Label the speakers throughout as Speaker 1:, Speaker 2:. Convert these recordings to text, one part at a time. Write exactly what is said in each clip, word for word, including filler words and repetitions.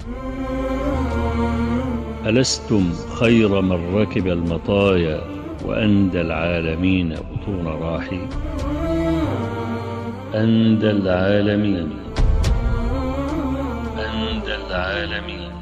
Speaker 1: ألستم خير من ركب المطايا وأندى العالمين بطون راحي. أندى العالمين أندى العالمين.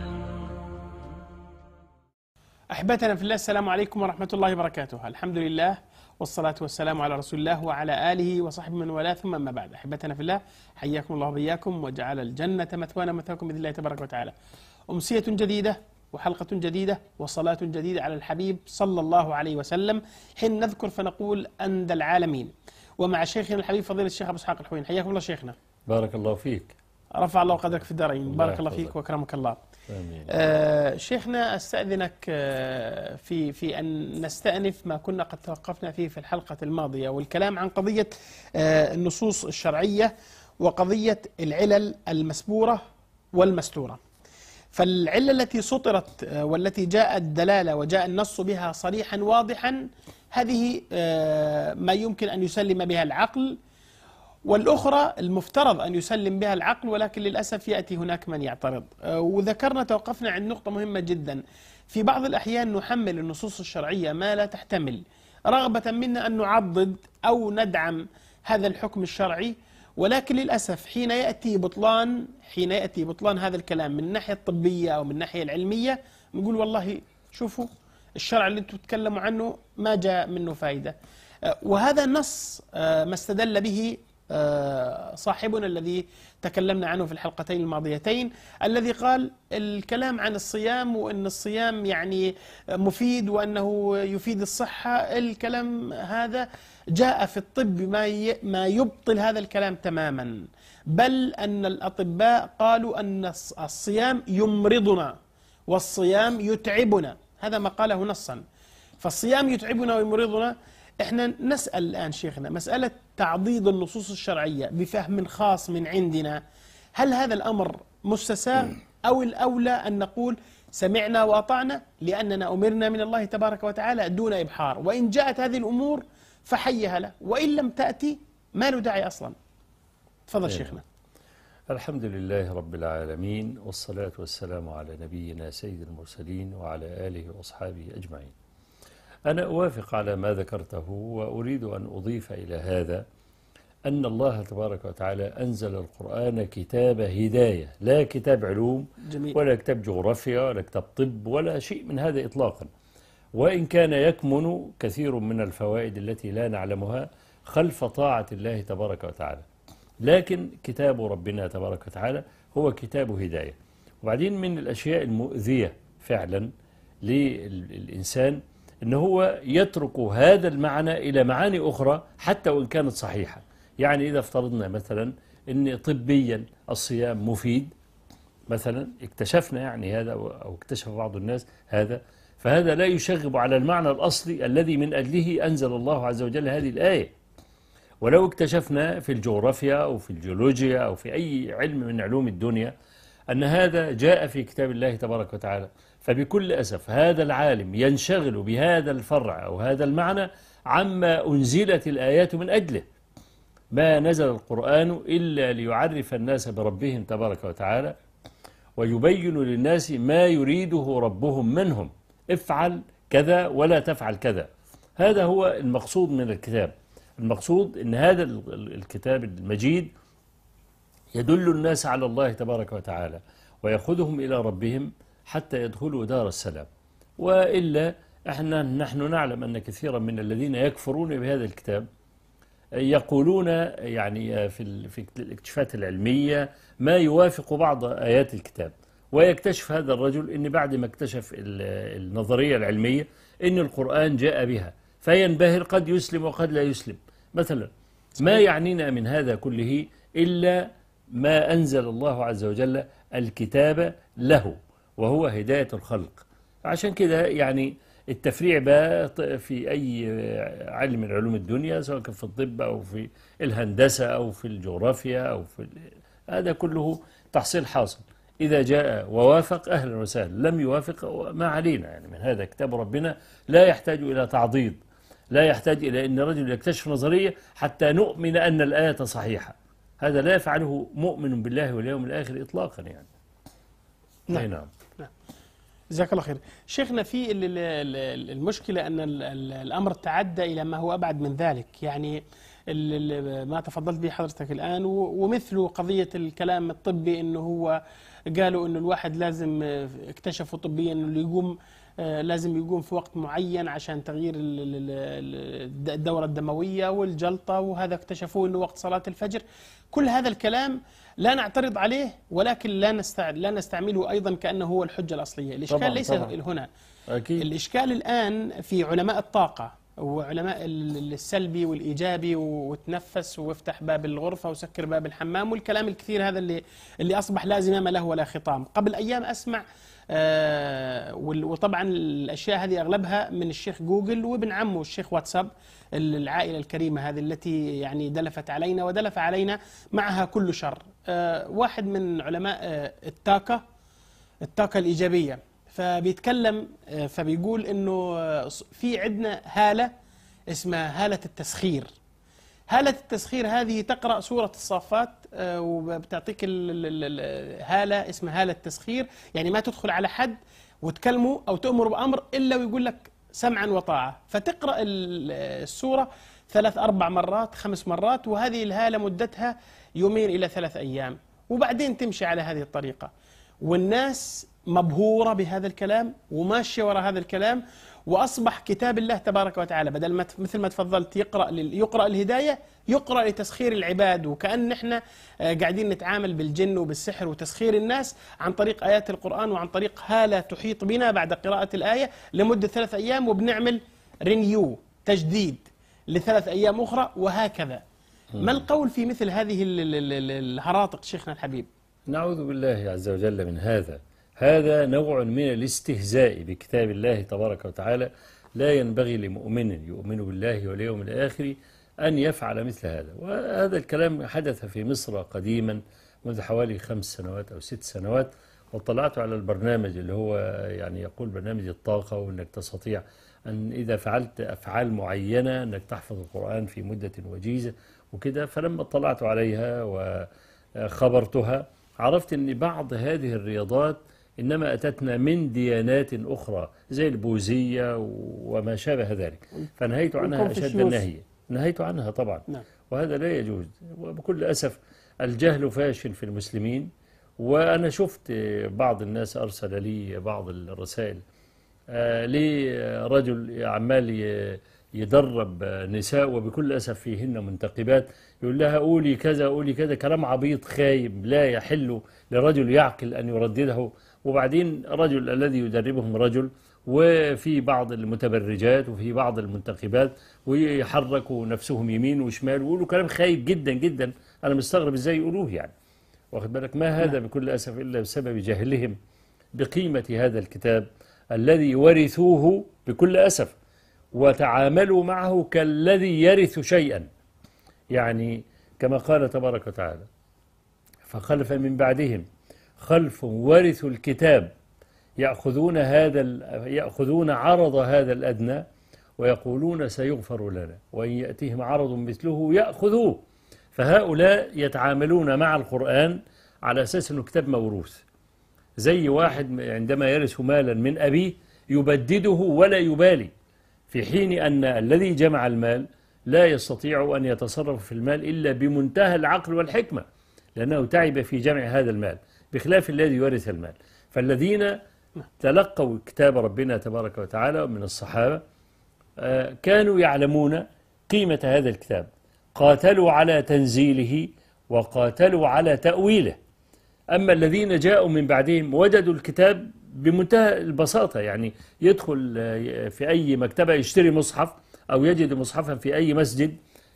Speaker 2: أحبتنا في الله، السلام عليكم ورحمة الله وبركاته. الحمد لله والصلاة والسلام على رسول الله وعلى آله وصحبه من والاه، ثم أما بعد. أحبتنا في الله، حياكم الله وبياكم وجعل الجنة مثوانا مثواكم بإذن الله تبارك وتعالى. أمسية جديدة وحلقة جديدة وصلاة جديدة على الحبيب صلى الله عليه وسلم، حين نذكر فنقول أندى العالمين. ومع شيخنا الحبيب فضيلة الشيخ أبو إسحاق الحويني، حياكم الله شيخنا.
Speaker 1: بارك الله فيك.
Speaker 2: رفع الله قدرك في الدارين. بارك الله فيك وأكرمك الله.
Speaker 1: آمين.
Speaker 2: آه شيخنا، أستأذنك آه في في أن نستأنف ما كنا قد توقفنا فيه في الحلقة الماضية، والكلام عن قضية آه النصوص الشرعية وقضية العلل المسبورة والمستورة. فالعلة التي سطرت آه والتي جاء الدلالة وجاء النص بها صريحا واضحا، هذه آه ما يمكن أن يسلم بها العقل، والأخرى المفترض أن يسلم بها العقل، ولكن للأسف يأتي هناك من يعترض. وذكرنا توقفنا عند نقطة مهمة جدا. في بعض الأحيان نحمل النصوص الشرعية ما لا تحتمل، رغبة منا أن نعضد أو ندعم هذا الحكم الشرعي، ولكن للأسف حين يأتي بطلان حين يأتي بطلان هذا الكلام من الناحية الطبية أو من الناحية العلمية، نقول والله شوفوا الشرع اللي أنتم تتكلموا عنه ما جاء منه فائدة. وهذا نص ما استدل به صاحبنا الذي تكلمنا عنه في الحلقتين الماضيتين، الذي قال الكلام عن الصيام وأن الصيام يعني مفيد وأنه يفيد الصحة. الكلام هذا جاء في الطب ما ما يبطل هذا الكلام تماما، بل أن الأطباء قالوا أن الصيام يمرضنا والصيام يتعبنا. هذا ما قاله نصا. فالصيام يتعبنا ويمرضنا. احنا نسأل الآن شيخنا مسألة تعضيد النصوص الشرعية بفهم خاص من عندنا، هل هذا الأمر مستساغ أو الأولى أن نقول سمعنا وأطعنا لأننا أمرنا من الله تبارك وتعالى دون إبحار، وإن جاءت هذه الأمور فحيها له، وإن لم تأتي ما له داعي أصلا. تفضل شيخنا.
Speaker 1: الحمد لله رب العالمين، والصلاة والسلام على نبينا سيد المرسلين وعلى آله وأصحابه أجمعين. أنا أوافق على ما ذكرته، وأريد أن أضيف إلى هذا أن الله تبارك وتعالى أنزل القرآن كتاب هداية، لا كتاب علوم جميل. ولا كتاب جغرافيا ولا كتاب طب ولا شيء من هذا إطلاقا، وإن كان يكمن كثير من الفوائد التي لا نعلمها خلف طاعة الله تبارك وتعالى، لكن كتاب ربنا تبارك وتعالى هو كتاب هداية. وبعدين من الأشياء المؤذية فعلا للإنسان إن هو يترك هذا المعنى إلى معاني أخرى حتى وإن كانت صحيحة. يعني إذا افترضنا مثلا أن طبيا الصيام مفيد مثلا، اكتشفنا يعني هذا أو اكتشف بعض الناس هذا، فهذا لا يشغب على المعنى الأصلي الذي من أجله أنزل الله عز وجل هذه الآية. ولو اكتشفنا في الجغرافيا أو في الجيولوجيا أو في أي علم من علوم الدنيا أن هذا جاء في كتاب الله تبارك وتعالى، فبكل أسف هذا العالم ينشغل بهذا الفرع أو هذا المعنى عما أنزلت الآيات من أجله. ما نزل القرآن إلا ليعرف الناس بربهم تبارك وتعالى ويبين للناس ما يريده ربهم منهم، افعل كذا ولا تفعل كذا. هذا هو المقصود من الكتاب. المقصود أن هذا الكتاب المجيد يدل الناس على الله تبارك وتعالى ويأخذهم إلى ربهم حتى يدخلوا دار السلام. وإلا احنا نحن نعلم أن كثيرا من الذين يكفرون بهذا الكتاب يقولون يعني في في الاكتشافات العلمية ما يوافق بعض آيات الكتاب، ويكتشف هذا الرجل أن بعد ما اكتشف النظرية العلمية أن القرآن جاء بها فينبهر، قد يسلم وقد لا يسلم مثلا. ما يعنينا من هذا كله إلا ما أنزل الله عز وجل الكتاب له، وهو هداية الخلق. عشان كده يعني التفريع بقى في أي علم من علوم الدنيا، سواء كان في الطب أو في الهندسة أو في الجغرافيا أو في هذا كله تحصيل حاصل. إذا جاء ووافق أهلا وسهلا، لم يوافق ما علينا. يعني من هذا كتاب ربنا لا يحتاج إلى تعضيد، لا يحتاج إلى أن رجل يكتشف نظرية حتى نؤمن أن الآية صحيحة. هذا لا يفعله مؤمن بالله واليوم الآخر إطلاقا. يعني
Speaker 2: نعم.
Speaker 1: نعم.
Speaker 2: نعم. جزاك الله خير. شيخنا، في المشكلة أن الأمر تعدى إلى ما هو أبعد من ذلك، يعني ما تفضلت به حضرتك الآن، ومثله قضية الكلام الطبي، أنه هو قالوا أنه الواحد لازم، اكتشفوا طبيا أنه اللي يقوم لازم يقوم في وقت معين عشان تغيير الدورة الدموية والجلطة، وهذا اكتشفوه أنه وقت صلاة الفجر. كل هذا الكلام لا نعترض عليه، ولكن لا لا نستعمله أيضا كأنه هو الحجة الأصلية. الإشكال طبعًا ليس طبعًا. هنا أكيد. الإشكال الآن في علماء الطاقة وعلماء السلبي والإيجابي، وتنفس وافتح باب الغرفة وسكر باب الحمام والكلام الكثير هذا اللي اللي أصبح لا زمام له ولا خطام. قبل أيام أسمع آه وطبعا الأشياء هذه أغلبها من الشيخ جوجل وابن عمه الشيخ واتساب، العائلة الكريمة هذه التي يعني دلفت علينا ودلف علينا معها كل شر. آه واحد من علماء آه الطاقة الطاقة الإيجابية، فبيتكلم آه فبيقول إنه آه في عندنا هالة اسمها هالة التسخير. هالة التسخير هذه تقرأ سورة الصافات آه وبتعطيك هالة اسمها هالة التسخير، يعني ما تدخل على حد وتكلمه أو تأمر بأمر إلا ويقول لك سمعا وطاعة، فتقرأ السورة ثلاث أربع مرات خمس مرات، وهذه الهالة مدتها يومين إلى ثلاث أيام، وبعدين تمشي على هذه الطريقة. والناس مبهورة بهذا الكلام وماشية وراء هذا الكلام، وأصبح كتاب الله تبارك وتعالى بدل ما مثل ما تفضلت يقرأ يقرأ الهداية، يقرأ لتسخير العباد، وكأن نحن قاعدين نتعامل بالجن وبالسحر وتسخير الناس عن طريق آيات القرآن وعن طريق هالة تحيط بنا بعد قراءة الآية لمدة ثلاث أيام، وبنعمل رينيو تجديد لثلاث أيام أخرى، وهكذا. ما القول في مثل هذه الهراطق شيخنا الحبيب؟
Speaker 1: نعوذ بالله عز وجل من هذا. هذا نوع من الاستهزاء بكتاب الله تبارك وتعالى، لا ينبغي لمؤمن يؤمن بالله واليوم الآخر أن يفعل مثل هذا. وهذا الكلام حدث في مصر قديما منذ حوالي خمس سنوات أو ست سنوات، واطلعت على البرنامج اللي هو يعني يقول برنامج الطاقة، وأنك تستطيع أن إذا فعلت أفعال معينة أنك تحفظ القرآن في مدة وجيزة وكده. فلما اطلعت عليها وخبرتها عرفت أن بعض هذه الرياضات إنما أتتنا من ديانات أخرى زي البوذية وما شابه ذلك، فنهيت عنها أشد النهي، نهيت عنها طبعا. نعم. وهذا لا يجوز، وبكل أسف الجهل فاشل في المسلمين. وأنا شفت بعض الناس أرسل لي بعض الرسائل آه لرجل عمال يدرب نساء وبكل أسف فيهن منتقبات، يقول لها قولي كذا قولي كذا، كلام عبيط خايب لا يحل لرجل يعقل أن يردده. وبعدين رجل الذي يدربهم رجل، وفي بعض المتبرجات وفي بعض المنتقبات، ويحركوا نفسهم يمين وشمال ويقولوا كلام خايب جدا جدا. أنا مستغرب إزاي يقولوه يعني، واخد بالك؟ ما هذا بكل أسف إلا بسبب جهلهم بقيمة هذا الكتاب الذي ورثوه بكل أسف، وتعاملوا معه كالذي يرث شيئا. يعني كما قال تبارك وتعالى: فخلف من بعدهم خلف ورثوا الكتاب يأخذون هذا يأخذون عرض هذا الأدنى ويقولون سيغفر لنا وإن يأتيهم عرض مثله يأخذوه. فهؤلاء يتعاملون مع القرآن على أساس أنه كتاب موروث، زي واحد عندما يرث مالا من أبيه يبدده ولا يبالي، في حين أن الذي جمع المال لا يستطيع أن يتصرف في المال إلا بمنتهى العقل والحكمة، لأنه تعب في جمع هذا المال، بخلاف الذي يورث المال. فالذين تلقوا كتاب ربنا تبارك وتعالى من الصحابة كانوا يعلمون قيمة هذا الكتاب، قاتلوا على تنزيله وقاتلوا على تأويله. أما الذين جاءوا من بعدهم وجدوا الكتاب بمنتهى البساطة، يعني يدخل في أي مكتبة يشتري مصحف أو يجد مصحفا في أي مسجد.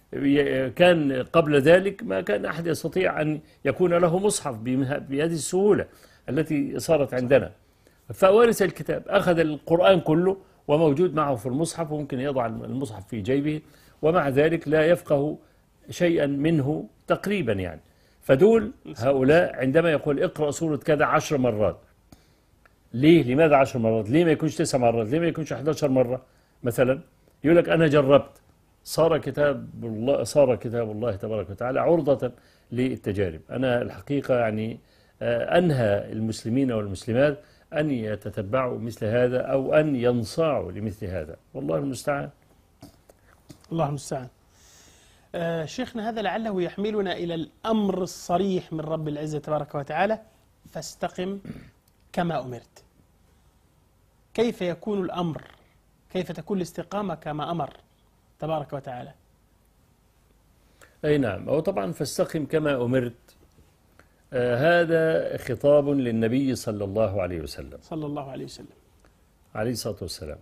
Speaker 1: كان قبل ذلك ما كان أحد يستطيع أن يكون له مصحف بهذه السهولة التي صارت عندنا. فورث الكتاب، أخذ القرآن كله وموجود معه في المصحف، وممكن يضع المصحف في جيبه، ومع ذلك لا يفقه شيئا منه تقريبا يعني. فدول هؤلاء عندما يقول اقرأ سورة كذا عشر مرات، ليه؟ لماذا عشر مرات؟ ليه ما يكونش تسع مرات؟ ليه ما يكونش أحد عشر مرة مثلا؟ يقول لك أنا جربت، صار كتاب الله صار كتاب الله تبارك وتعالى عرضة للتجارب. أنا الحقيقة يعني أنهى المسلمين والمسلمات أن يتتبعوا مثل هذا أو أن ينصاعوا لمثل هذا، والله المستعان.
Speaker 2: الله المستعان. آه شيخنا، هذا لعله يحملنا إلى الأمر الصريح من رب العزة تبارك وتعالى: فاستقم كما أمرت. كيف يكون الأمر؟ كيف تكون الاستقامة كما أمر تبارك وتعالى؟
Speaker 1: أي نعم، أو طبعا فاستقم كما أمرت، آه هذا خطاب للنبي صلى الله عليه وسلم
Speaker 2: صلى الله عليه وسلم
Speaker 1: عليه الصلاة والسلام.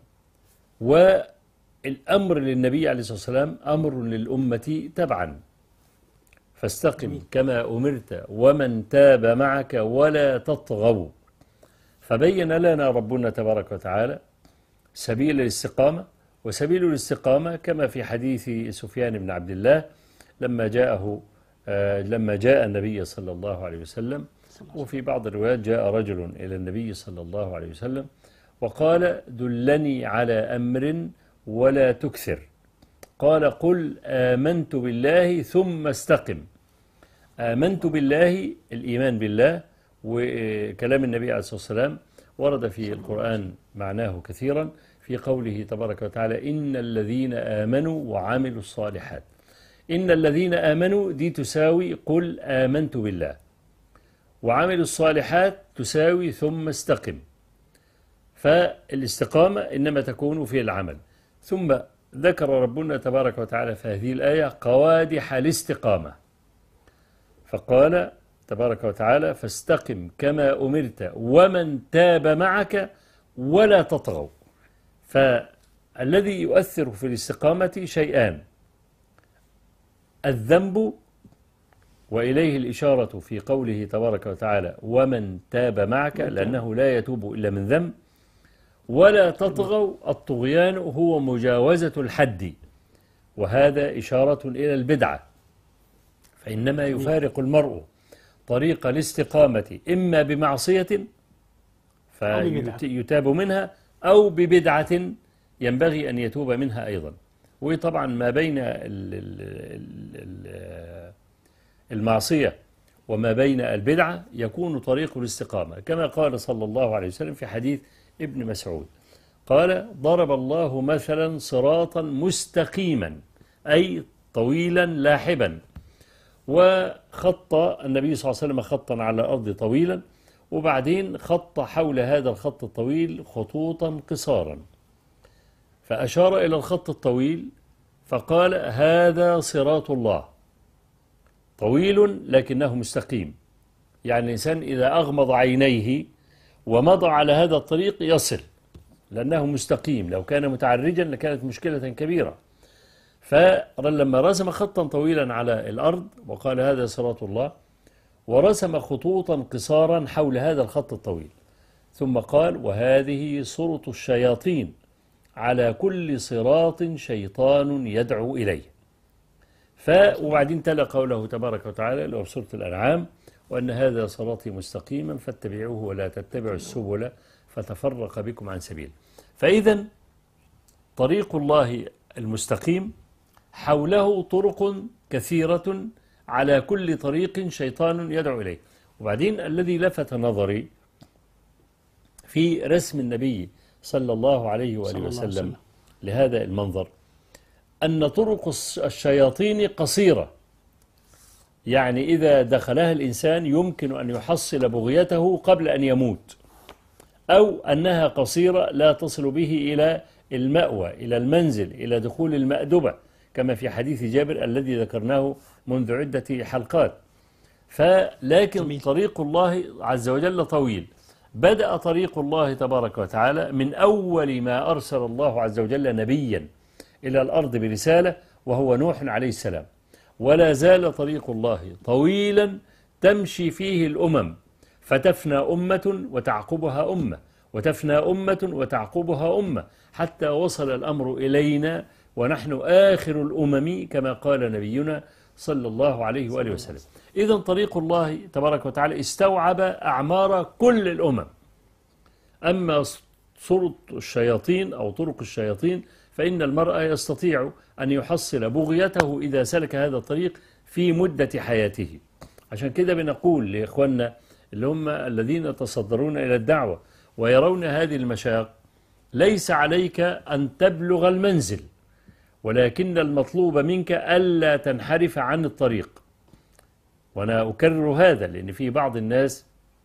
Speaker 1: والأمر للنبي عليه الصلاة والسلام أمر للأمة تبعا. فاستقم
Speaker 2: جميل.
Speaker 1: كما أمرت ومن تاب معك ولا تطغوا. فبين لنا ربنا تبارك وتعالى سبيل الاستقامة، وسبيل الاستقامة كما في حديث سفيان بن عبد الله لما جاءه آه لما جاء النبي صلى الله عليه وسلم، وفي بعض الروايات جاء رجل إلى النبي صلى الله عليه وسلم وقال: دلني على أمر ولا تكثر. قال: قل آمنت بالله ثم استقم. آمنت بالله، الإيمان بالله، وكلام النبي عليه الصلاة والسلام ورد في القرآن معناه كثيرا في قوله تبارك وتعالى: إن الذين آمنوا وعملوا الصالحات. إن الذين آمنوا دي تساوي قل آمنت بالله، وعملوا الصالحات تساوي ثم استقم. فالاستقامة إنما تكون في العمل. ثم ذكر ربنا تبارك وتعالى في هذه الآية قوادح الاستقامة، فقال تبارك وتعالى: فاستقم كما أمرت ومن تاب معك ولا تطغوا. فالذي يؤثر في الاستقامة شيئان: الذنب، وإليه الإشارة في قوله تبارك وتعالى: ومن تاب معك، لأنه لا يتوب إلا من ذنب. ولا تطغوا، الطغيان هو مجاوزة الحد، وهذا إشارة إلى البدعة. فإنما يفارق المرء طريق الاستقامة إما بمعصية فيتاب منها، أو ببدعة ينبغي أن يتوب منها أيضا. وطبعا ما بين المعصية وما بين البدعة يكون طريق الاستقامة، كما قال صلى الله عليه وسلم في حديث ابن مسعود قال: ضرب الله مثلا صراطا مستقيما، أي طويلا لاحبا. وخط النبي صلى الله عليه وسلم خطا على الأرض طويلا، وبعدين خط حول هذا الخط الطويل خطوطا قصارا، فأشار إلى الخط الطويل فقال: هذا صراط الله طويل لكنه مستقيم. يعني الإنسان إذا أغمض عينيه ومضى على هذا الطريق يصل، لأنه مستقيم. لو كان متعرجا لكانت مشكلة كبيرة. فلما رسم خطا طويلا على الأرض وقال: هذا صراط الله، ورسم خطوطا قصارا حول هذا الخط الطويل، ثم قال: وهذه صرط الشياطين، على كل صراط شيطان يدعو إليه. ف وبعدين تلا قوله تبارك وتعالى اللي هو في سورة الأنعام: وأن هذا صراطي مستقيما فاتبعوه ولا تتبعوا السبل فتفرق بكم عن سبيل. فإذا طريق الله المستقيم حوله طرق كثيرة، على كل طريق شيطان يدعو إليه. وبعدين الذي لفت نظري في رسم النبي صلى الله عليه وآله وسلم لهذا المنظر أن طرق الشياطين قصيرة، يعني إذا دخلها الإنسان يمكن أن يحصل بغيته قبل أن يموت، أو أنها قصيرة لا تصل به إلى المأوى، إلى المنزل، إلى دخول المأدبة، كما في حديث جابر الذي ذكرناه منذ عدة حلقات. فلكن طريق الله عز وجل طويل. بدأ طريق الله تبارك وتعالى من أول ما أرسل الله عز وجل نبيا إلى الأرض برسالة، وهو نوح عليه السلام، ولا زال طريق الله طويلا تمشي فيه الأمم، فتفنى أمة وتعقبها أمة، وتفنى أمة وتعقبها أمة، حتى وصل الأمر إلينا ونحن آخر الأمم كما قال نبينا صلى الله عليه وآله وسلم. إذن طريق الله تبارك وتعالى استوعب أعمار كل الأمم. أما صورة الشياطين أو طرق الشياطين فإن المرء يستطيع أن يحصل بغيته إذا سلك هذا الطريق في مدة حياته. عشان كده بنقول لإخواننا اللي هم الذين يتصدرون إلى الدعوة ويرون هذه المشاق، ليس عليك أن تبلغ المنزل، ولكن المطلوب منك ألا تنحرف عن الطريق. وأنا أكرر هذا لأن في بعض الناس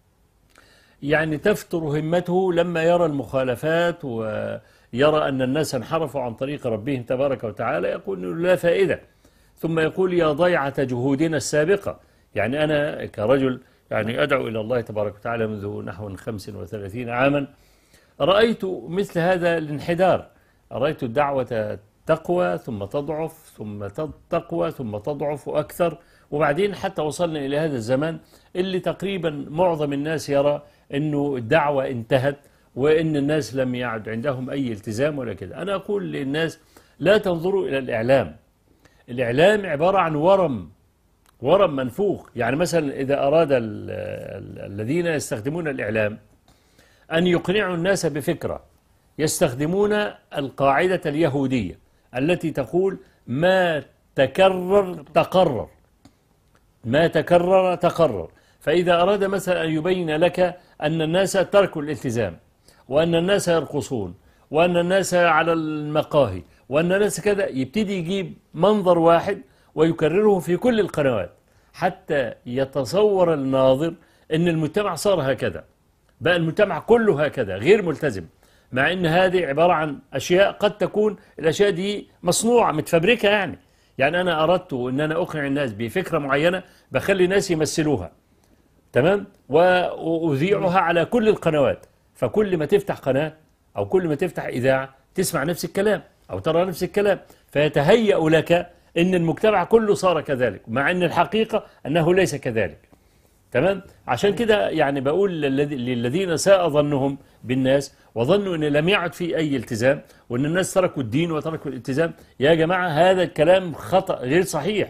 Speaker 1: يعني تفتر همته لما يرى المخالفات ويرى أن الناس انحرفوا عن طريق ربهم تبارك وتعالى، يقول لا فائدة، ثم يقول يا ضيعة جهودنا السابقة. يعني أنا كرجل يعني أدعو إلى الله تبارك وتعالى منذ نحو خمس وثلاثين عاما، رأيت مثل هذا الانحدار، رأيت الدعوة تقوى ثم تضعف ثم تقوى ثم تضعف أكثر، وبعدين حتى وصلنا إلى هذا الزمان اللي تقريبا معظم الناس يرى أنه الدعوة انتهت وأن الناس لم يعد عندهم أي التزام ولا كده. أنا أقول للناس لا تنظروا إلى الإعلام، الإعلام عبارة عن ورم ورم منفوخ. يعني مثلا إذا أراد ال ال الذين يستخدمون الإعلام أن يقنعوا الناس بفكرة، يستخدمون القاعدة اليهودية التي تقول ما تكرر تقرر، ما تكرر تقرر. فإذا أراد مثلا أن يبين لك أن الناس تركوا الالتزام، وأن الناس يرقصون، وأن الناس على المقاهي، وأن الناس كذا، يبتدي يجيب منظر واحد ويكرره في كل القنوات حتى يتصور الناظر أن المجتمع صار هكذا، بقى المجتمع كله هكذا غير ملتزم، مع أن هذه عبارة عن أشياء قد تكون الأشياء دي مصنوعة متفبركة. يعني يعني أنا أردت أن أنا أقنع الناس بفكرة معينة، بخلي الناس يمثلوها تمام وأذيعها على كل القنوات، فكل ما تفتح قناة أو كل ما تفتح إذاعة تسمع نفس الكلام أو ترى نفس الكلام، فيتهيأ لك أن المجتمع كله صار كذلك، مع أن الحقيقة أنه ليس كذلك. تمام. عشان كده يعني بقول للذين ساء ظنهم بالناس وظنوا أن لم يعد في أي التزام وأن الناس تركوا الدين وتركوا الالتزام، يا جماعة هذا الكلام خطأ غير صحيح.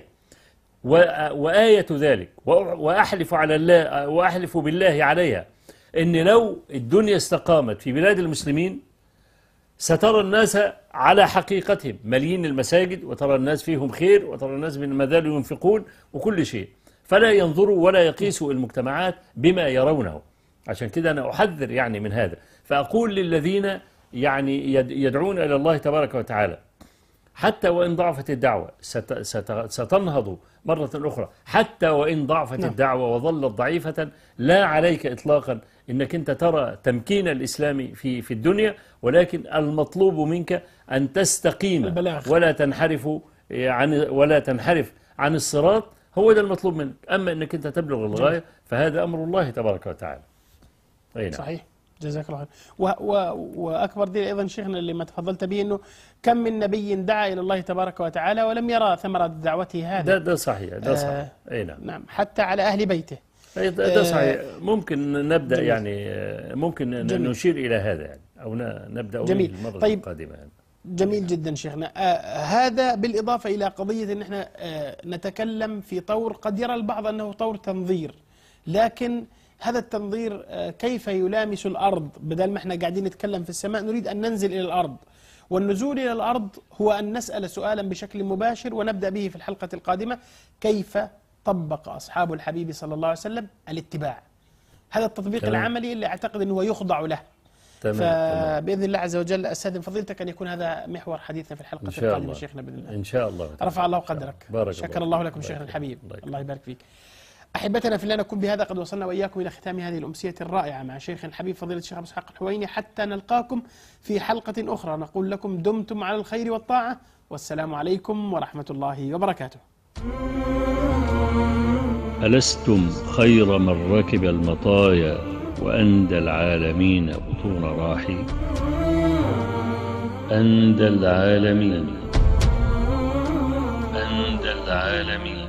Speaker 1: وآية ذلك وأحلف على الله وأحلف بالله عليها أن لو الدنيا استقامت في بلاد المسلمين سترى الناس على حقيقتهم مليين المساجد، وترى الناس فيهم خير، وترى الناس من ما زالوا ينفقون وكل شيء، فلا ينظروا ولا يقيسوا المجتمعات بما يرونه. عشان كده أنا أحذر يعني من هذا، فأقول للذين يعني يدعون إلى الله تبارك وتعالى حتى وإن ضعفت الدعوة ستنهض مرة أخرى، حتى وإن ضعفت نعم. الدعوة وظلت ضعيفة، لا عليك إطلاقا إنك أنت ترى تمكين الإسلام في في الدنيا، ولكن المطلوب منك أن تستقيم البلاغ. ولا تنحرف عن ولا تنحرف عن الصراط، هو ده المطلوب منك. أما أنك أنت تبلغ الغاية فهذا أمر الله تبارك وتعالى.
Speaker 2: نعم. صحيح، جزاك الله خير. و و وأكبر دليل أيضا شيخنا اللي ما تفضلت به أنه كم من نبي دعا إلى الله تبارك وتعالى ولم يرى ثمرة دعوته هذه.
Speaker 1: ده ده صحيح، ده صحيح. آه أي نعم.
Speaker 2: نعم، حتى على أهل بيته.
Speaker 1: ده, ده صحيح. ممكن نبدأ جميل. يعني ممكن جميل. نشير إلى هذا يعني أو نبدأ
Speaker 2: جميل.
Speaker 1: المرة
Speaker 2: طيب.
Speaker 1: القادمة يعني.
Speaker 2: جميل جدا شيخنا. آه هذا بالإضافة إلى قضية أن احنا آه نتكلم في طور قد يرى البعض أنه طور تنظير، لكن هذا التنظير آه كيف يلامس الأرض؟ بدل ما احنا قاعدين نتكلم في السماء نريد أن ننزل إلى الأرض، والنزول إلى الأرض هو أن نسأل سؤالا بشكل مباشر ونبدأ به في الحلقة القادمة: كيف طبق أصحاب الحبيب صلى الله عليه وسلم الاتباع؟ هذا التطبيق تمام. العملي اللي أعتقد أنه يخضع له. تمام. فبإذن الله عز وجل أستاذن فضيلتك أن يكون هذا محور حديثنا في الحلقة القادمة شيخنا بإذن الله.
Speaker 1: إن شاء الله.
Speaker 2: رفع الله قدرك. شكر الله لكم شيخنا الحبيب. الله يبارك فيك. أحبتنا في الله، نكون بهذا قد وصلنا وإياكم إلى ختام هذه الأمسية الرائعة مع شيخ الحبيب فضيلة الشيخ أبو إسحاق الحويني، حتى نلقاكم في حلقة أخرى نقول لكم دمتم على الخير والطاعة، والسلام عليكم ورحمة الله وبركاته.
Speaker 1: ألستم خير من ركب المطايا وأندى العالمين بطون راحي؟ أندى العالمين أندى العالمين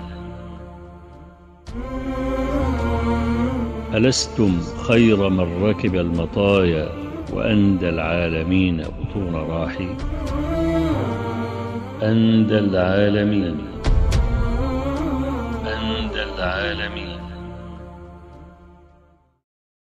Speaker 1: ألستم خير من ركب المطايا وأندى العالمين بطون راحي؟ أندى العالمين أندى العالمين